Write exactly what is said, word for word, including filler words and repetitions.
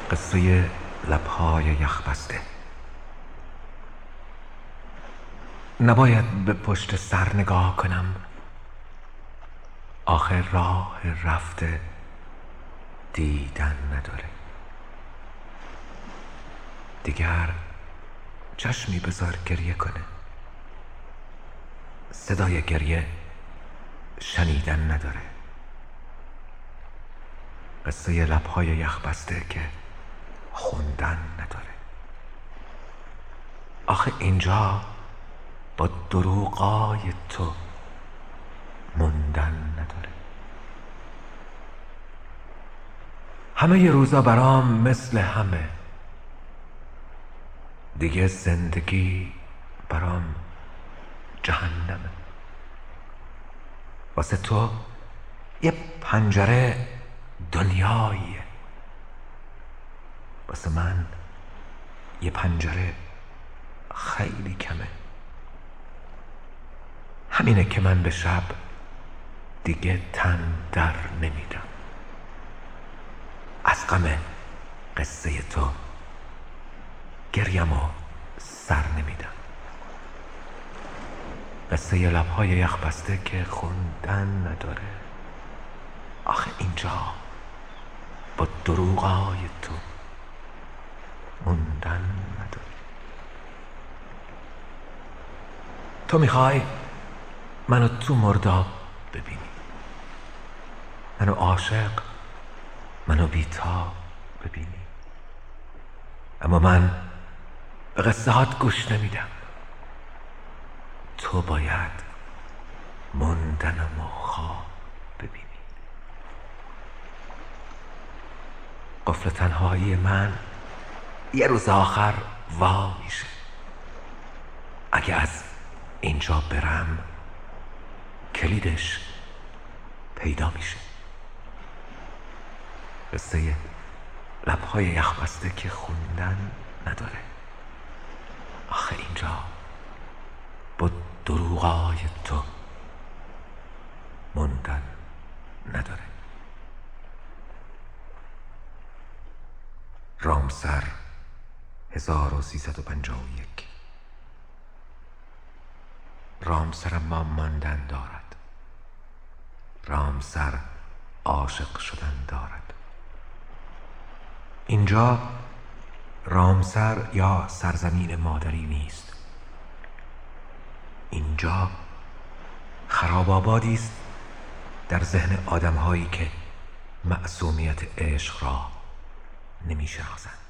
قصه لبهای یخبسته. نباید به پشت سر نگاه کنم، آخر راه رفته دیدن نداره. دیگر چشمی بذار گریه کنه، صدای گریه شنیدن نداره. قصه لبهای یخبسته که خوندن نداره. آخه اینجا با دروغای تو موندن نداره. همه ی روزا برام مثل همه، دیگه زندگی برام جهنمه. واسه تو یه پنجره دنیاییه، واسه من یه پنجره خیلی کمه. همینه که من به شب دیگه تن در نمیدم، از غم قصه تو گریم و سر نمیدم. قصه لبهای یخبسته که خوندن نداره. آخه اینجا با دروغای تو موندن نداره. تو میخوای منو تو مرداب ببینی، منو عاشق، منو بی‌تاب ببینی، اما من به قصه هات گوش نمیدم. تو باید موندنم و خواب ببینی. قفل تنهایی من یه روز آخر وا میشه. اگه از اینجا برم کلیدش پیدا میشه. قصه لبهای یخبسته که خوندن نداره. آخه اینجا با دروغای تو موندن نداره. رامسر هزار و سیصد و پنجاه و یک. رامسر اما ماندن دارد، رامسر عاشق شدن دارد. اینجا رامسر یا سرزمین مادری نیست، اینجا خراب آبادی است در ذهن آدم‌هایی که معصومیت عشق را نمی‌شناسند.